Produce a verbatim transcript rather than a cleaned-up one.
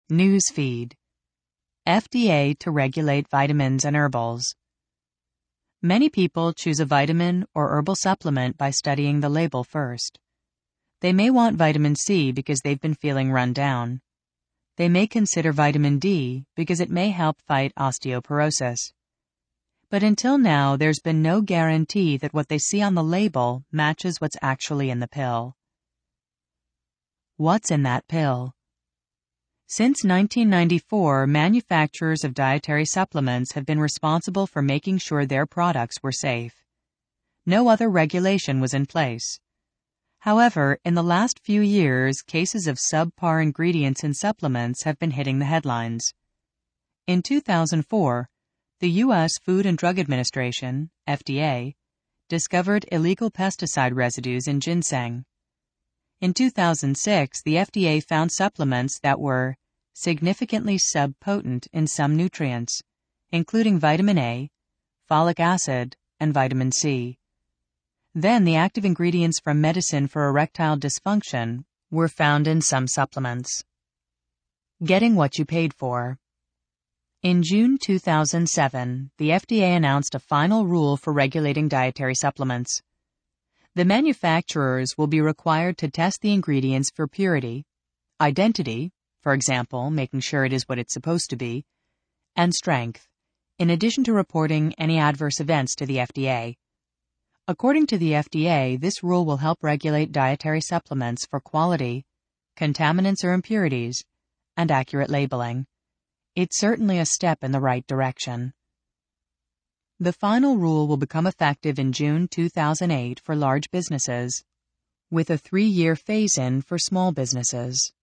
Newsfeed. F D A to regulate vitamins and herbals. Many people choose a vitamin or herbal supplement by studying the label first. They may want vitamin C because they've been feeling run down. They may consider vitamin D because it may help fight osteoporosis. But until now, there's been no guarantee that what they see on the label matches what's actually in the pill. What's in that pill? Since nineteen ninety-four, manufacturers of dietary supplements have been responsible for making sure their products were safe. No other regulation was in place. However, in the last few years, cases of subpar ingredients in supplements have been hitting the headlines. In two thousand four, the U S Food and Drug Administration, F D A, discovered illegal pesticide residues in ginseng. In two thousand six, the F D A found supplements that were significantly subpotent in some nutrients, including vitamin A, folic acid, and vitamin C. Then the active ingredients from medicine for erectile dysfunction were found in some supplements. Getting what you paid for. In June two thousand seven, the F D A announced a final rule for regulating dietary supplements. The manufacturers will be required to test the ingredients for purity, identity, for example, making sure it is what it's supposed to be, and strength, in addition to reporting any adverse events to the F D A. According to the F D A, this rule will help regulate dietary supplements for quality, contaminants or impurities, and accurate labeling. It's certainly a step in the right direction. The final rule will become effective in June two thousand eight for large businesses, with a three-year phase-in for small businesses.